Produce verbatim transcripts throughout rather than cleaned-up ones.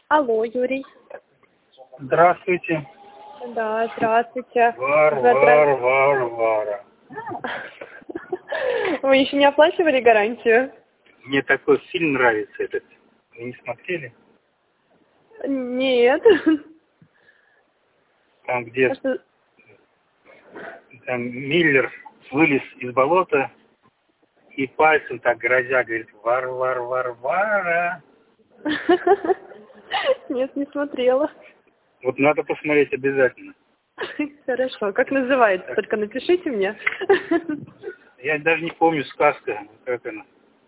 Алло, Юрий. Здравствуйте. Да, здравствуйте. Вар, вар, вар, вара. Вы еще не оплачивали гарантию? Мне такой фильм нравится этот. Вы не смотрели? Нет. Там, где А что? там Миллер вылез из болота и пальцем так грозя говорит: вар, вар, вар, вара. Нет, не смотрела. Вот надо посмотреть обязательно. Хорошо. Как называется? Так. Только напишите мне. Я даже не помню сказка, как она.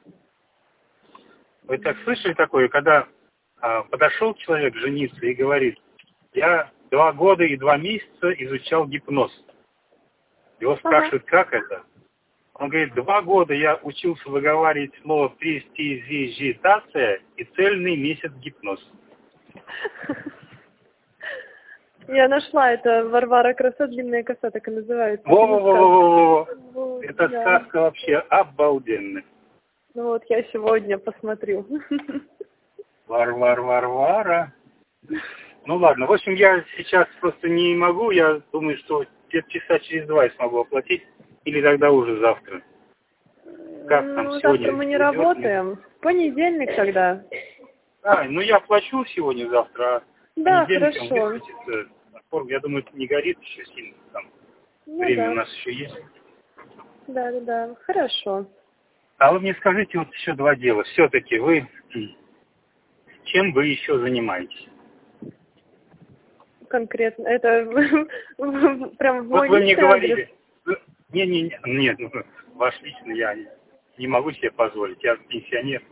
Вы так слышали такое, когда а, подошел человек жениться и говорит: я два года и два месяца изучал гипноз. Его спрашивают, ага. Как это? Он говорит: два года я учился выговаривать слово престизижитация и цельный месяц гипноз. Я нашла это. Варвара Краса, длинная коса, так и называется. Во-во-во-во-во. Это да. Сказка вообще обалденная. Ну вот я сегодня посмотрю. Вар-вар-вар-вара. Ну ладно, в общем, я сейчас просто не могу. Я думаю, что где-то часа через два я смогу оплатить. Или тогда уже завтра. Как ну, там завтра сегодня? мы не работаем. В понедельник тогда. А, ну я оплачу сегодня-завтра, а да, понедельник хорошо. выплатится. Я думаю, это не горит еще сильно. Там ну, время да. у нас еще есть. Да, да, да. Хорошо. А вы мне скажите вот еще два дела. Все-таки вы... Чем вы еще занимаетесь? Конкретно. Это прям вот мой вы мне говорили. адрес. Не, не, не, нет, ну, ваш личный я не могу себе позволить. Я пенсионер.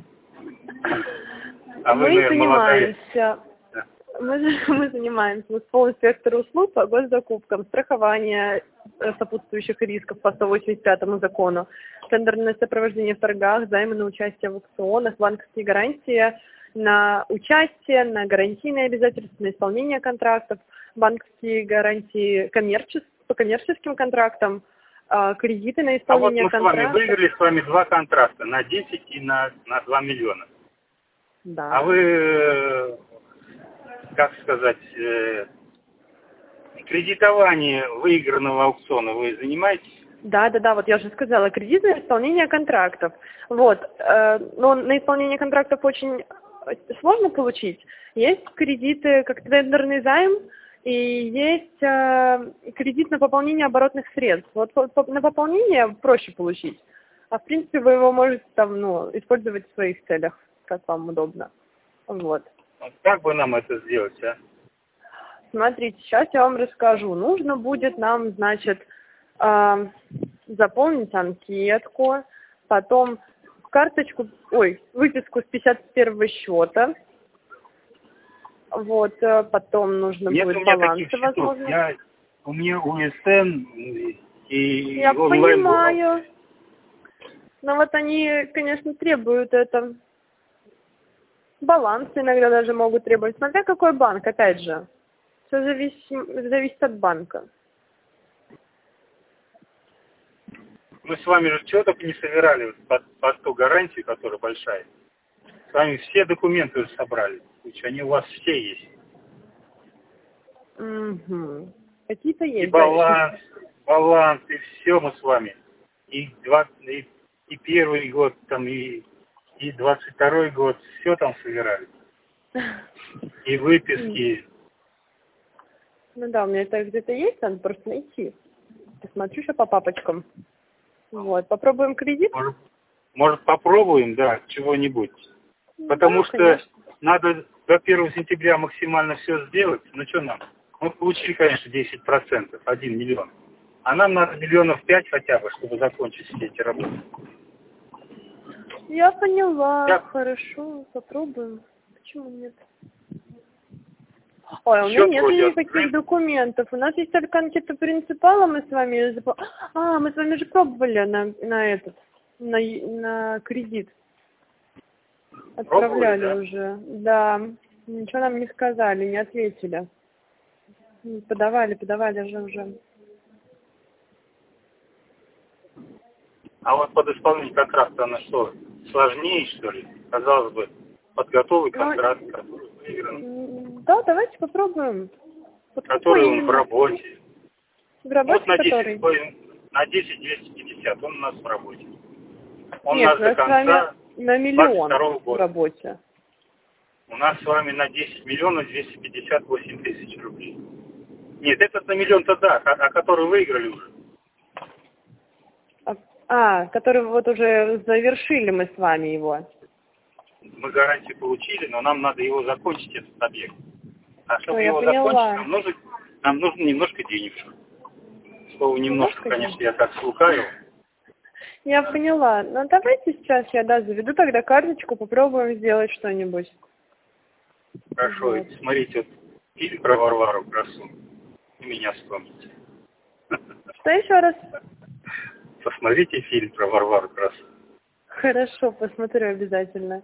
А мы вы, наверное, занимаемся. Да. Мы, мы занимаемся полным спектром услуг по госзакупкам, страхование сопутствующих рисков по сто восемьдесят пятому закону, тендерное сопровождение в торгах, займы на участие в аукционах, банковские гарантии на участие, на гарантийные обязательства, на исполнение контрактов, банковские гарантии коммерчес... по коммерческим контрактам, кредиты на исполнение контрактов. А вот мы контрактов. с вами выиграли с вами два контракта на десять и на, на два миллиона. Да. А вы, как сказать, кредитование выигранного аукциона вы занимаетесь? Да, да, да, вот я уже сказала, кредитное исполнение контрактов. Вот, э, но на исполнение контрактов очень сложно получить. Есть кредиты, как тендерный займ, и есть э, кредит на пополнение оборотных средств. Вот по, по, на пополнение проще получить, а в принципе вы его можете там, ну, использовать в своих целях, как вам удобно. Вот. Как бы нам это сделать, а? Смотрите, сейчас я вам расскажу. Нужно будет нам, значит, э, заполнить анкетку, потом карточку, ой, выписку с пятьдесят первого счета. Вот, потом нужно Нет, будет балансы, возможно. Я, у меня у эс эн и Я онлайн понимаю. Но вот они, конечно, требуют это. Балансы иногда даже могут требовать. Смотря какой банк, опять же. Все зависит, зависит от банка. Мы с вами же чего только не собирали под, под ту гарантию, которая большая. С вами все документы уже собрали. Они у вас все есть. Угу. Какие-то есть. И баланс, баланс, и все мы с вами. И, два, и, и первый год, там, и, и двадцать второй год, все там собирали. И выписки. Ну да, у меня это где-то есть, надо просто найти. Посмотрю еще по папочкам. Вот, попробуем кредит? Может, может попробуем, да, чего-нибудь. Потому да, что конечно. надо до первого сентября максимально все сделать. Ну что нам? Мы получили, конечно, десять процентов, один миллион. А нам надо миллионов пять хотя бы, чтобы закончить все эти работы. Я поняла. Я... Хорошо, попробуем. Почему нет? Ой, у Счет меня нет никаких открыт. документов. У нас есть только анкета принципала, мы с вами... А, мы с вами же пробовали на, на этот, на, на кредит. Отправляли Пробовали, да? уже. Да. Ничего нам не сказали, не ответили. Подавали, подавали же уже. А вот под исполнение контракта, она что, сложнее, что ли? Казалось бы, подготовый контракт. выигран. Да, давайте попробуем. Вот Который какой он в именно? работе. В работе Вот на который? десять, на десять двести пятьдесят, он у нас в работе. Он Нет, у нас у до нас с вами конца на двадцать миллион второго в года. работе. У нас с вами на десять миллионов двести пятьдесят восемь тысяч рублей. Нет, этот на миллион-то да, а, а который выиграли уже. А, а, который вот уже завершили мы с вами его. Мы гарантию получили, но нам надо его закончить, этот объект. А чтобы Ой, я его поняла. закончить, нам нужно, нам нужно немножко денежек. Слово немножко, Немножко конечно, денег? я так слукавил. Я поняла. Ну давайте сейчас я, да, заведу тогда карточку, попробуем сделать что-нибудь. Хорошо, Вот. смотрите, вот фильм про Варвару Красу. И меня вспомните. Что еще раз? Посмотрите фильм про Варвару Красу. Хорошо, посмотрю обязательно.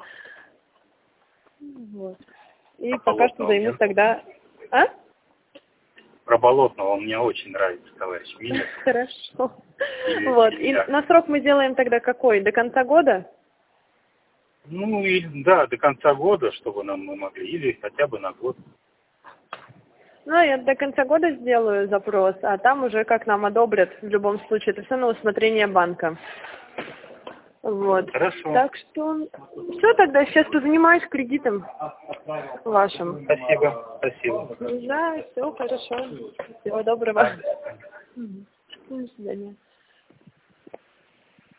Вот. И Про пока что Болотного займусь мне- тогда... А? Про Болотного он мне очень нравится, товарищ Миллер. Хорошо. Или Вот. И Илья. на срок мы делаем тогда какой? До конца года? Ну и да, до конца года, чтобы нам мы могли, или хотя бы на год. Ну, я до конца года сделаю запрос, а там уже как нам одобрят, в любом случае, это все на усмотрение банка. Вот. Хорошо. Так что все тогда, сейчас позанимаюсь кредитом вашим. Спасибо, спасибо. Да, все хорошо. Всего доброго. Мгм. До свидания.